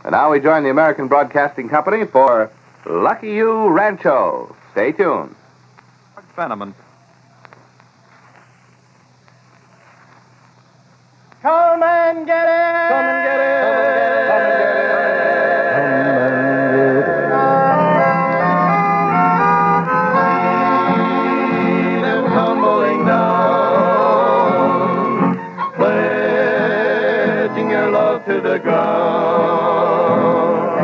And now we join the American Broadcasting Company for Lucky You Rancho. Stay tuned. Fenneman. Come and get it! Come and get it! Come and get it! Them tumbling down, pledging your love to the ground.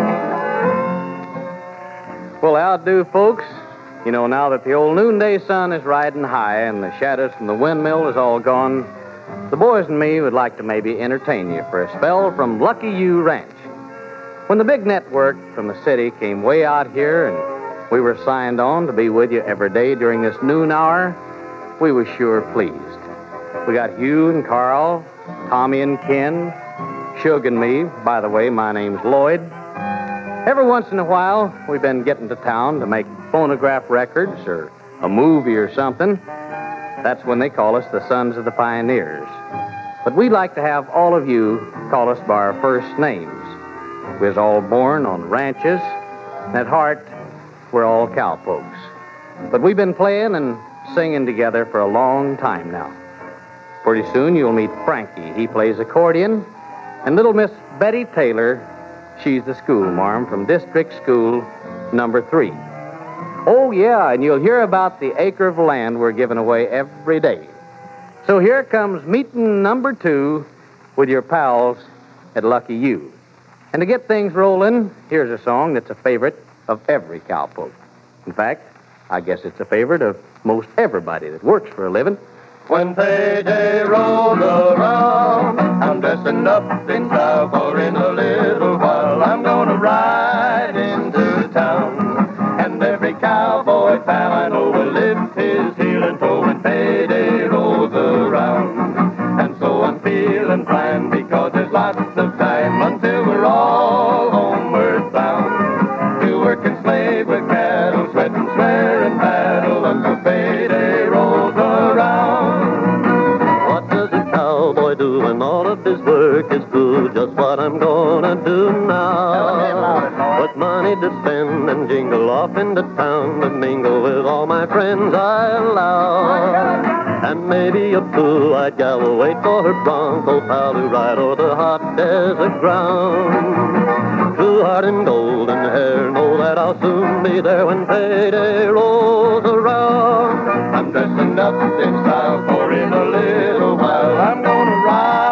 Well, how'd do, folks? You know, now that the old noonday sun is riding high and the shadows from the windmill is all gone, the boys and me would like to maybe entertain you for a spell from Lucky You Ranch. When the big network from the city came way out here and we were signed on to be with you every day during this noon hour, we were sure pleased. We got Hugh and Carl, Tommy and Ken, Shug and me. By the way, my name's Lloyd. Every once in a while, we've been getting to town to make phonograph records or a movie or something. That's when they call us the Sons of the Pioneers. But we'd like to have all of you call us by our first names. We was all born on ranches, and at heart, we're all cowpokes. But we've been playing and singing together for a long time now. Pretty soon you'll meet Frankie. He plays accordion. And little Miss Betty Taylor, she's the schoolmarm from District School number 3. Oh, yeah, and you'll hear about the acre of land we're giving away every day. So here comes meeting number 2 with your pals at Lucky You. And to get things rolling, here's a song that's a favorite of every cowpoke. In fact, I guess it's a favorite of most everybody that works for a living. When payday rolls around, I'm dressing up in style, for in a little while I'm gonna ride into town. And every cowboy pal I know will lift his heel and toe when payday rolls around. And so I'm feeling fine because there's lots of time until we're all homeward bound. To work and slave with cattle, sweat and swear and battle until payday rolls around. What does a cowboy do when all of his work is through? Just what I'm gonna do now. With money to spend and jingle off into town to mingle with all my friends I allow. And maybe a two I'd gal wait for her bronco pal to ride o'er the hot desert ground. True heart and golden hair, know that I'll soon be there when payday rolls around. I'm dressing up in style, for in a little while I'm gonna ride.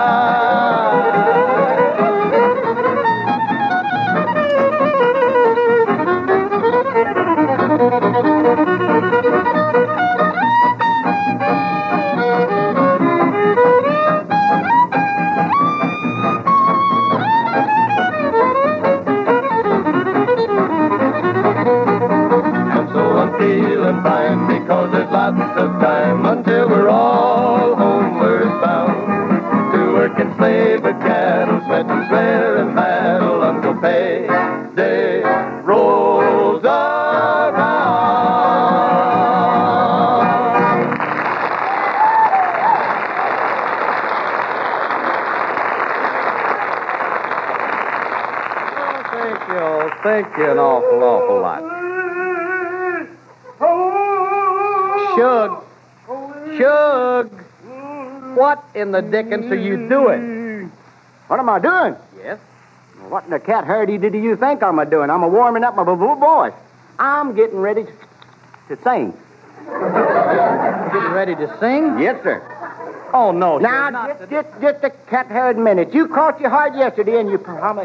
And so I'm feeling fine because there's lots of time until we're all homeward bound. To work and slave with cattle, sweat and swear and battle until payday rolls around. Thank you an awful lot. Shug, what in the dickens are you doing? What am I doing? Yes? What in the cat hurdy do you think I'm doing? I'm warming up my voice. I'm getting ready to sing. Getting ready to sing? Yes, sir. Oh, no. Now, just a cat-haired minute. You caught your heart yesterday, and you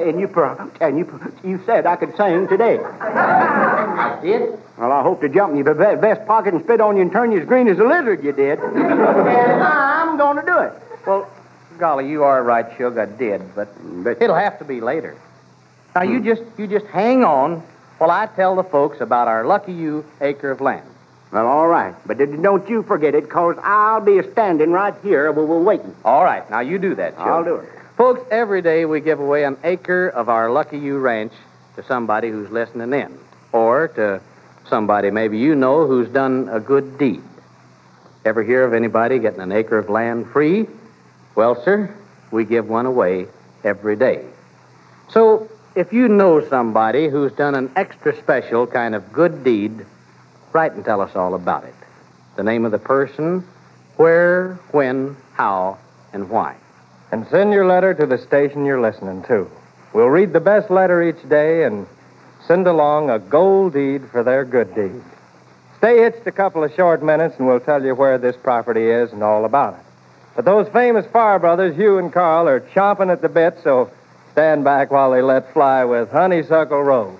said I could sing today. I did? Well, I hope to jump in your vest pocket and spit on you and turn you as green as a lizard, you did. I'm going to do it. Well, golly, you are right, Shug. I did, but it'll have to be later. Now, you just hang on while I tell the folks about our Lucky You acre of land. Well, all right. But don't you forget it, because I'll be standing right here while we're waiting. All right. Now, you do that, Shug. I'll do it. Folks, every day we give away an acre of our Lucky You ranch to somebody who's listening in, or to somebody maybe you know who's done a good deed. Ever hear of anybody getting an acre of land free? Well, sir, we give one away every day. So if you know somebody who's done an extra special kind of good deed, write and tell us all about it. The name of the person, where, when, how, and why. And send your letter to the station you're listening to. We'll read the best letter each day and send along a gold deed for their good deed. Stay hitched a couple of short minutes and we'll tell you where this property is and all about it. But those famous Farr brothers, Hugh and Carl, are chomping at the bit, so stand back while they let fly with Honeysuckle Rose.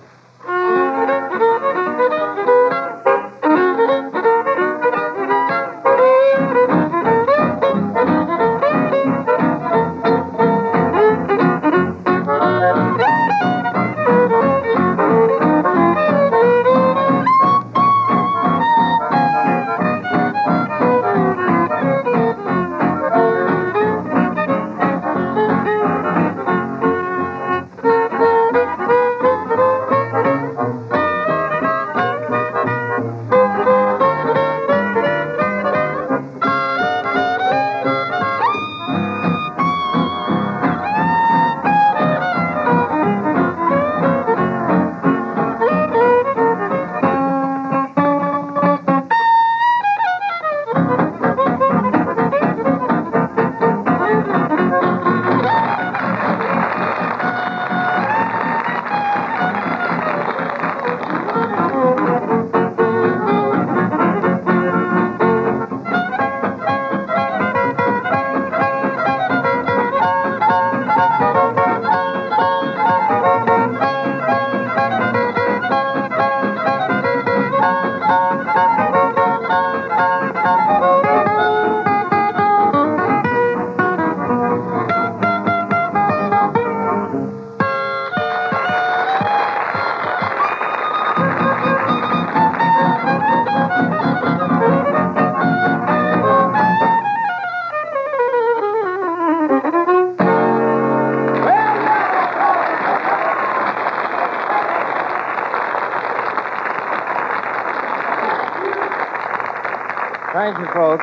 Thank you, folks.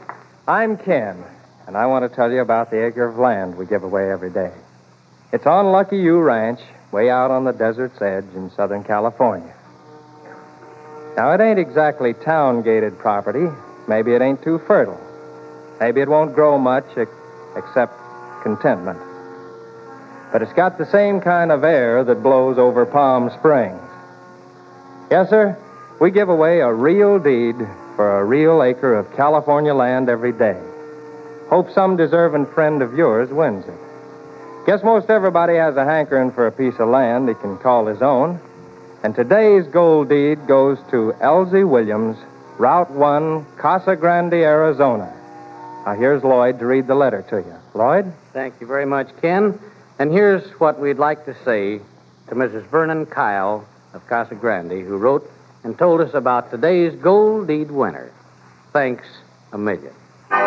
I'm Ken, and I want to tell you about the acre of land we give away every day. It's on Lucky You Ranch, way out on the desert's edge in Southern California. Now, it ain't exactly town-gated property. Maybe it ain't too fertile. Maybe it won't grow much except contentment. But it's got the same kind of air that blows over Palm Springs. Yes, sir, we give away a real deed for a real acre of California land every day. Hope some deserving friend of yours wins it. Guess most everybody has a hankering for a piece of land he can call his own. And today's gold deed goes to Elsie Williams, Route 1, Casa Grande, Arizona. Now, here's Lloyd to read the letter to you. Lloyd? Thank you very much, Ken. And here's what we'd like to say to Mrs. Vernon Kyle of Casa Grande, who wrote and told us about today's gold deed winner. Thanks a million.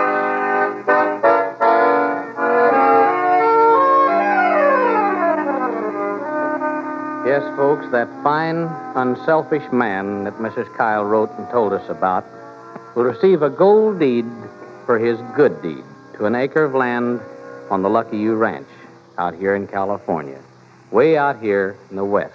Yes, folks, that fine, unselfish man that Mrs. Kyle wrote and told us about will receive a gold deed for his good deed to an acre of land on the Lucky You Ranch out here in California, way out here in the West.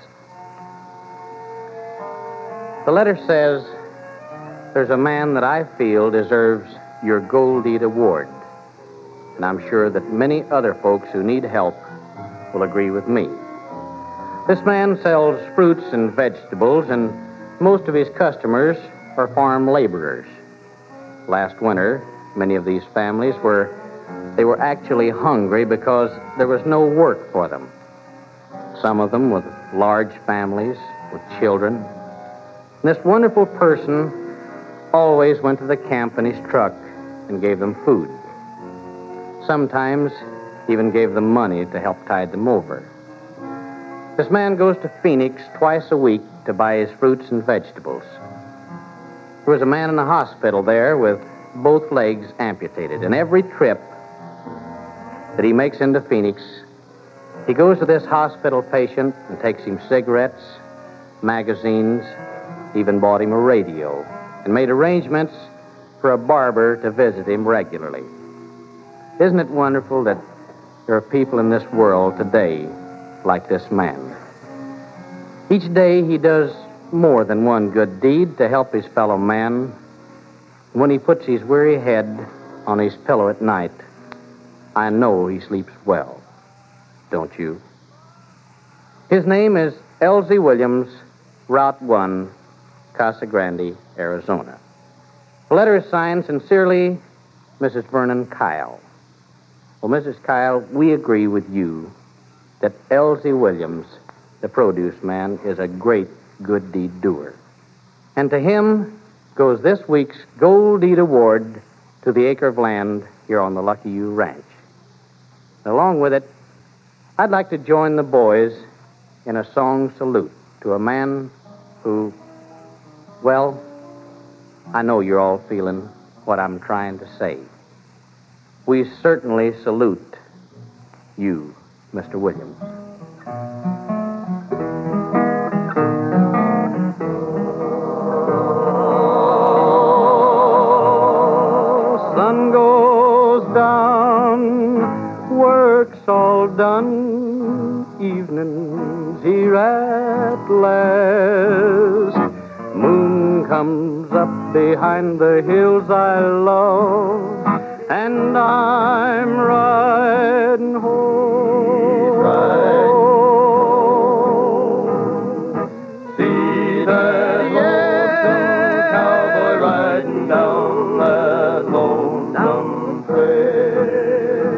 The letter says, there's a man that I feel deserves your gold deed award. And I'm sure that many other folks who need help will agree with me. This man sells fruits and vegetables, and most of his customers are farm laborers. Last winter, many of these families were actually hungry because there was no work for them. Some of them with large families, with children. And this wonderful person always went to the camp in his truck and gave them food. Sometimes even gave them money to help tide them over. This man goes to Phoenix twice a week to buy his fruits and vegetables. There was a man in the hospital there with both legs amputated, and every trip that he makes into Phoenix, he goes to this hospital patient and takes him cigarettes, magazines, even bought him a radio, and made arrangements for a barber to visit him regularly. Isn't it wonderful that there are people in this world today like this man? Each day he does more than one good deed to help his fellow man. When he puts his weary head on his pillow at night, I know he sleeps well. Don't you? His name is Elsie Williams, Route 1, Casa Grande, Arizona. The letter is signed sincerely, Mrs. Vernon Kyle. Well, Mrs. Kyle, we agree with you that Elsie Williams, the produce man, is a great good deed doer. And to him goes this week's Gold Deed Award to the acre of land here on the Lucky You Ranch. Along with it, I'd like to join the boys in a song salute to a man who, well, I know you're all feeling what I'm trying to say. We certainly salute you, Mr. Williams. Sun goes down, work's all done, evening's here at last. Moon comes up behind the hills I love, and I'm riding home. See that lonesome cowboy riding down that lonesome trail.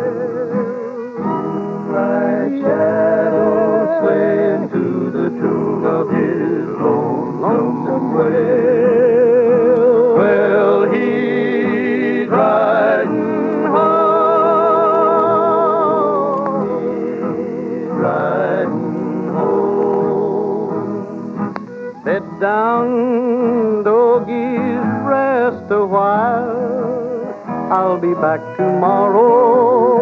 Like shadows swaying to the tune of his lonesome wail. Well, he's riding home. He's riding home. Sit down, doggies, rest a while. I'll be back tomorrow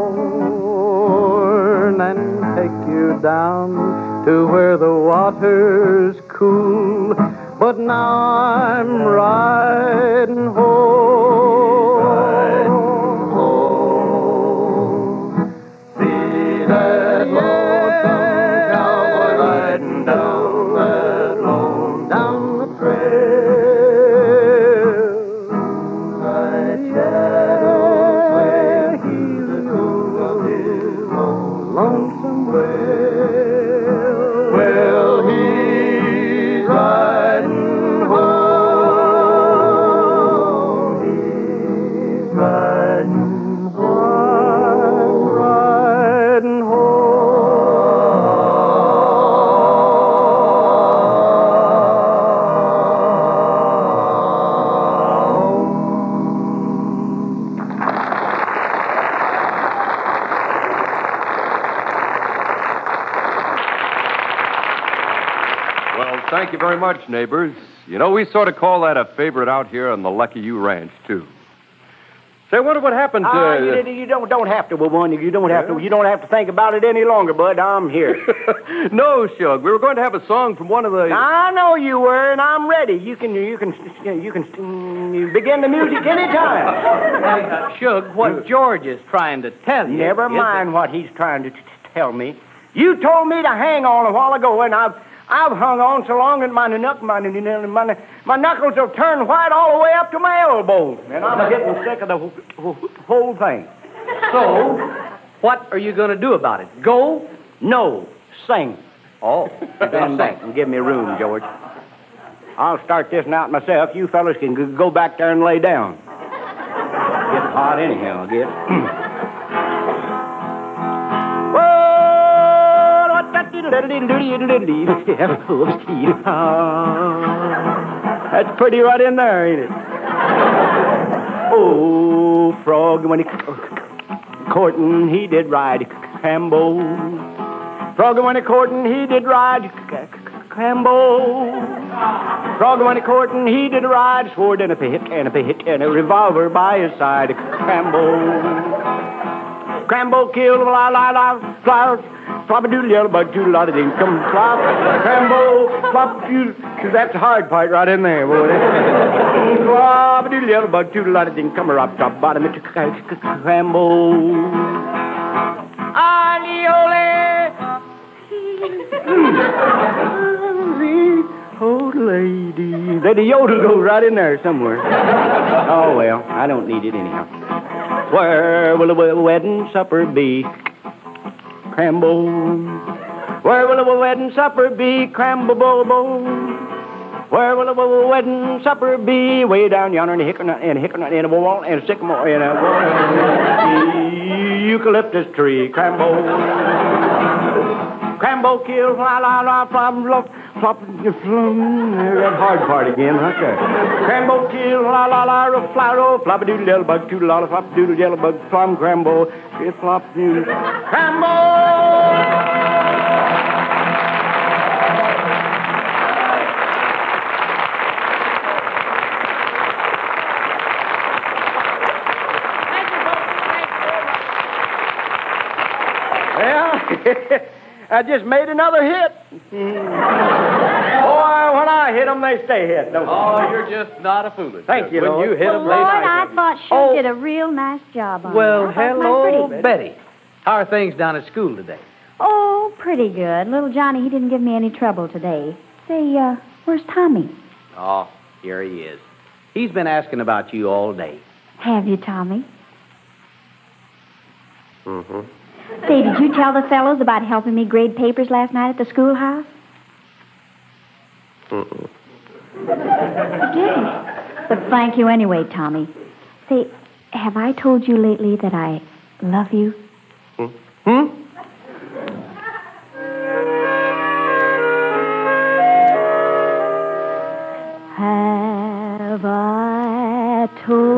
morn and take you down to where the water's cool. But now I'm riding home. Riding home. See that lonesome cowboy riding down that lonesome trail. Like shadows sway to the tune of his lonesome wail. Well, he's riding home. He's riding home. Riding Well, thank you very much, neighbors. You know, we sort of call that a favorite out here on the Lucky You Ranch, too. Say, I wonder what happened to... You don't have to, one. You don't have to. You don't have to think about it any longer, Bud. I'm here. No, Shug. We were going to have a song from one of the... I know you were, and I'm ready. You can begin the music anytime. Shug, what George is trying to tell you. Never mind what he's trying to tell me. You told me to hang on a while ago, and I've hung on so long that my knuckles have turned white all the way up to my elbows, and I'm getting sick of the whole thing. So, what are you going to do about it? Go? No, sing. Oh, Stand back and give me room, George. I'll start this out myself. You fellas can go back there and lay down. Get hot anyhow, I guess. That's pretty right in there, ain't it? Oh, frog, when he courtin', he did ride Cambo. Frog, when he courtin', he did ride Cambo. Frog, when he courtin', he did ride sword and a pick and a revolver by his side. Crambo killed flowers. Flop-a-doodle, yellow bug, doodle, lot of ding, come flop, crambo, flop, doodle, because that's the hard part right in there, boy. Flop-a-doodle, yellow bug, doodle, lot of ding, come rop, top, bottom, it's crambo. Aliole. lady. The yodel goes right in there somewhere. Oh, well, I don't need it anyhow. Where will a wedding supper be? Crambo. Where will a wedding supper be? Crambo. Where will a wedding supper be? Way down yonder in a hickory in a wall and a sycamore in a eucalyptus tree. Crambo. Crambo kill la la la flop flop that hard part again, huh? Crambo kill la la la flaro flop doodle yellow bug toodle la flop doodle yellow bug flom crambo flop doodle crambo. I just made another hit. Boy, when I hit them, they stay hit. Don't Oh, you're just not a fool. Thank you, When Lord. you hit them, Well, they Lloyd, stay I thought Sue did a real nice job on Well, it. I thought hello, it was Betty. How are things down at school today? Oh, pretty good. Little Johnny, he didn't give me any trouble today. Say, where's Tommy? Oh, here he is. He's been asking about you all day. Have you, Tommy? Mm-hmm. Say, did you tell the fellows about helping me grade papers last night at the schoolhouse? Mm-mm. You didn't. But thank you anyway, Tommy. Say, have I told you lately that I love you? Hmm? Have I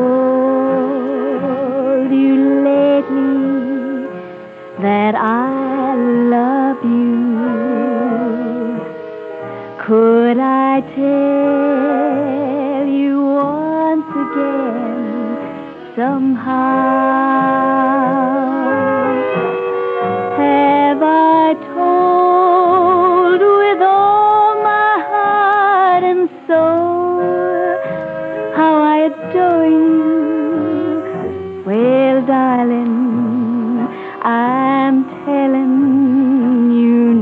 told you lately that I love you? Could I tell you once again somehow? Have I told with all my heart and soul how I adore you? Well, darling, I'm telling you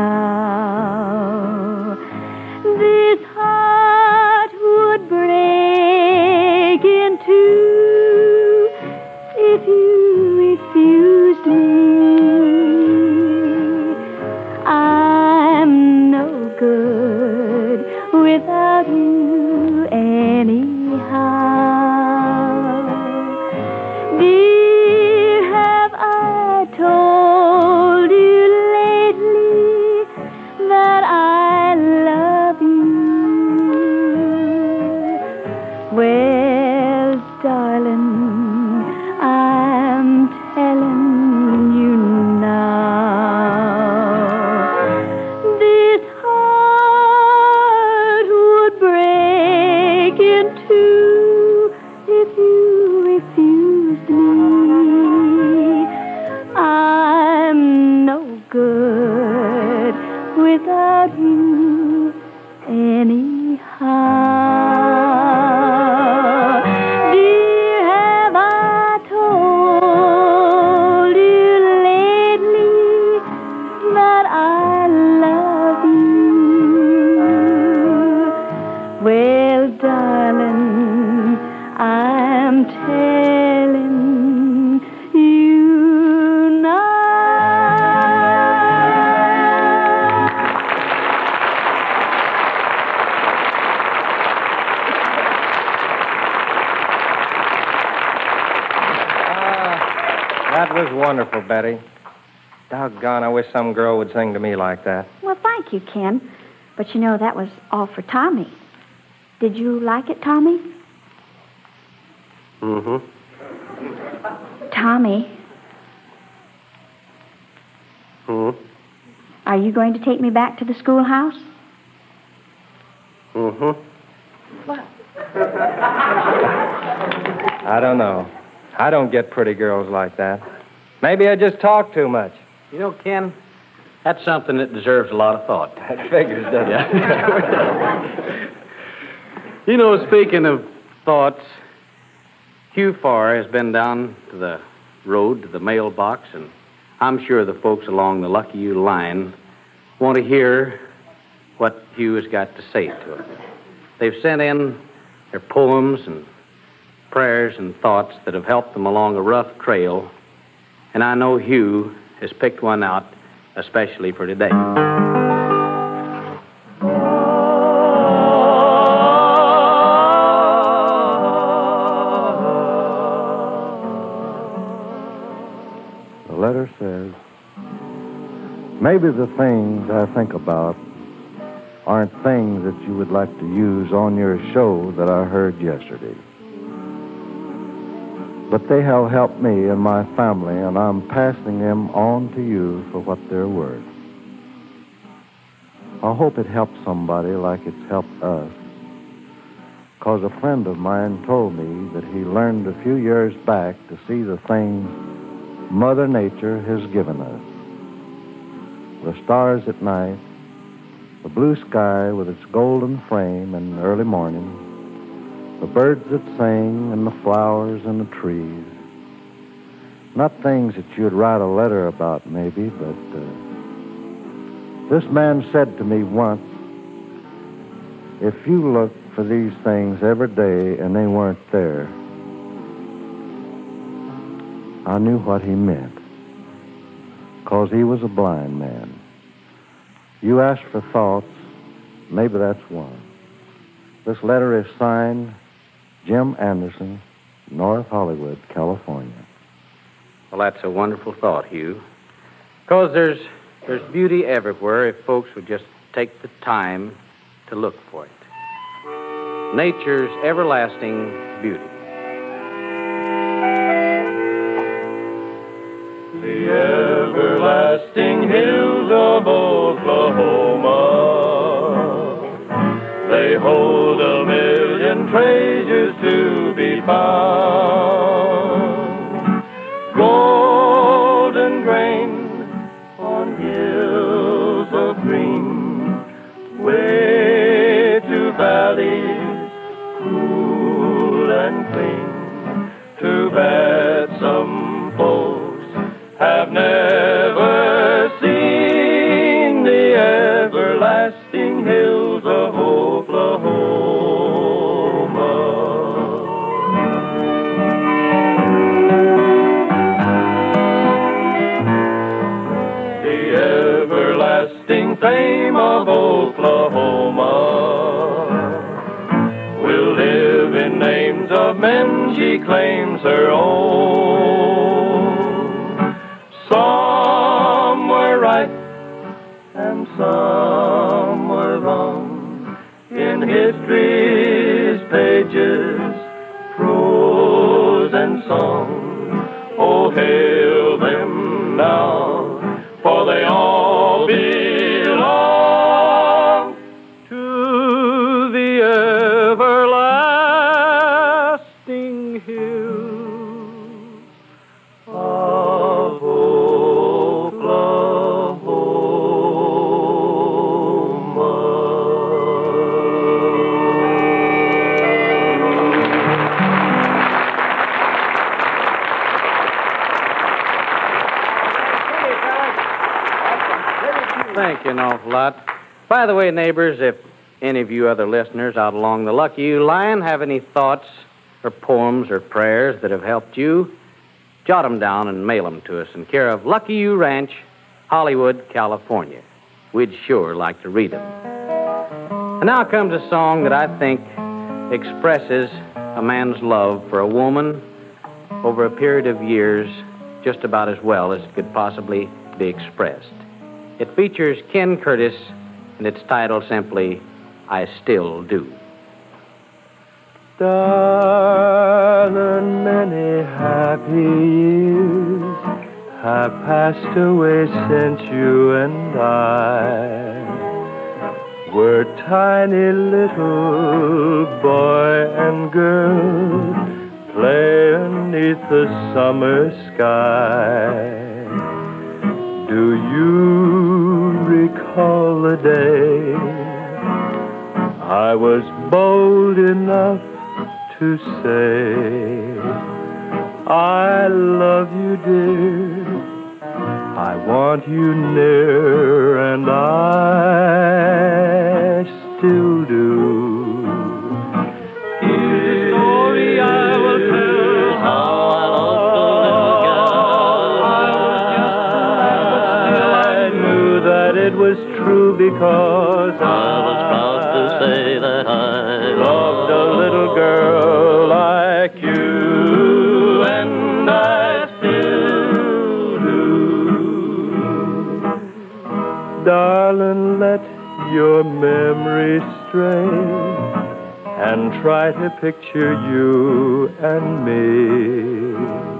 now. This heart would break in two if you refused me. I'm no good without you anyhow. Dear, have I told you lately that I love you? Well, darling, I'm telling you now. This heart would break in two if you refused me. I'm no good without you anyhow. Dear, have I told you lately that I love you? Well, darling, I'm telling you now. That was wonderful, Betty. Doggone, I wish some girl would sing to me like that. Well, thank you, Ken. But you know, that was all for Tommy. Did you like it, Tommy? Mm-hmm. Tommy, Hmm? are you going to take me back to the schoolhouse? Mm-hmm. I don't know. I don't get pretty girls like that. Maybe I just talk too much. You know, Ken, that's something that deserves a lot of thought. That figures, doesn't it? You know, speaking of thoughts, Hugh Farr has been down to the road to the mailbox, and I'm sure the folks along the Lucky You line want to hear what Hugh has got to say to it. They've sent in their poems and prayers and thoughts that have helped them along a rough trail, and I know Hugh has picked one out especially for today. The letter says, maybe the things I think about aren't things that you would like to use on your show that I heard yesterday. But they have helped me and my family, and I'm passing them on to you for what they're worth. I hope it helps somebody like it's helped us, because a friend of mine told me that he learned a few years back to see the things Mother Nature has given us. The stars at night, the blue sky with its golden frame in the early morning, the birds that sing and the flowers and the trees. Not things that you'd write a letter about, maybe, but this man said to me once, if you looked for these things every day and they weren't there, I knew what he meant, 'cause he was a blind man. You asked for thoughts, maybe that's one. This letter is signed Jim Anderson, North Hollywood, California. Well, that's a wonderful thought, Hugh. Because there's beauty everywhere if folks would just take the time to look for it. Nature's everlasting beauty. The everlasting hills of Oklahoma, they hold a million treasures to be found. Golden grain on hills of green, way to valleys cool and clean. Too bad some folks have never seen the everlasting hills of Oklahoma. The everlasting fame of Oklahoma will live in names of men she claims her own. Some were right and some were wrong in history's pages, prose and song. Oh, hail them now, for they all belong to the everlasting hills of Thank you an awful lot. By the way, neighbors, if any of you other listeners out along the Lucky You line have any thoughts or poems or prayers that have helped you, jot them down and mail them to us in care of Lucky You Ranch, Hollywood, California. We'd sure like to read them. And now comes a song that I think expresses a man's love for a woman over a period of years just about as well as it could possibly be expressed. It features Ken Curtis, and it's titled simply, I Still Do. Darling, many happy years have passed away since you and I were tiny little boy and girl playing neath the summer sky. Do you recall the day I was bold enough to say, I love you, dear, I want you near, and I it was true because I was proud to say that I loved a little girl like you, and I still do. Darling, let your memory stray and try to picture you and me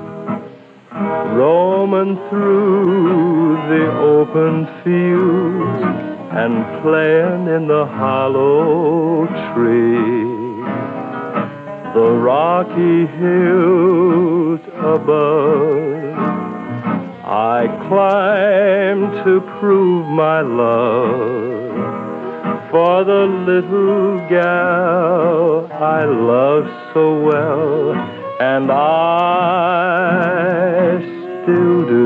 roaming through the open fields and playing in the hollow tree. The rocky hills above I climb to prove my love for the little gal I love so well, and I still do.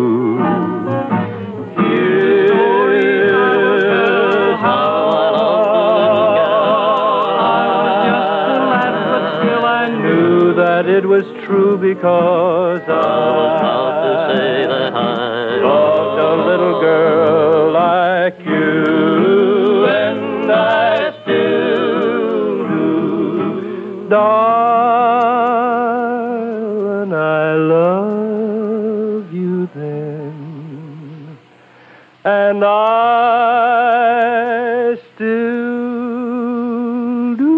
Here's how I love the little gal. I was just a lad, but still I knew that it was true because I was proud to say that I loved a little girl like you, and I still do. Darling, I love you then, and I still do.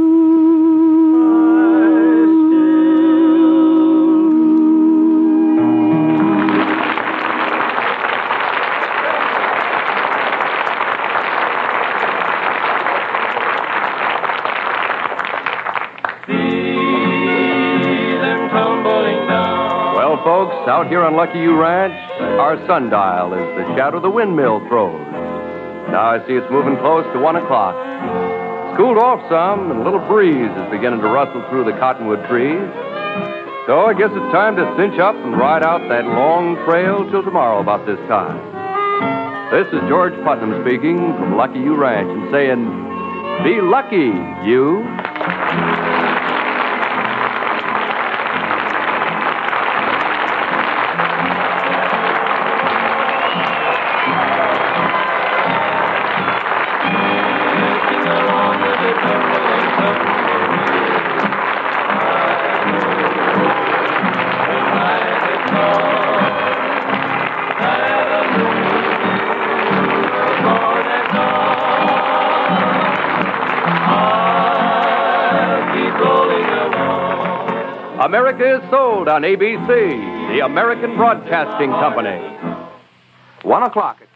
Well, folks, out here on Lucky You Ranch, our sundial is the shadow the windmill throws. Now I see it's moving close to 1 o'clock. It's cooled off some, and a little breeze is beginning to rustle through the cottonwood trees. So I guess it's time to cinch up and ride out that long trail till tomorrow about this time. This is George Putnam speaking from Lucky You Ranch and saying, be lucky, you. America is sold on ABC, the American Broadcasting Company. 1 o'clock.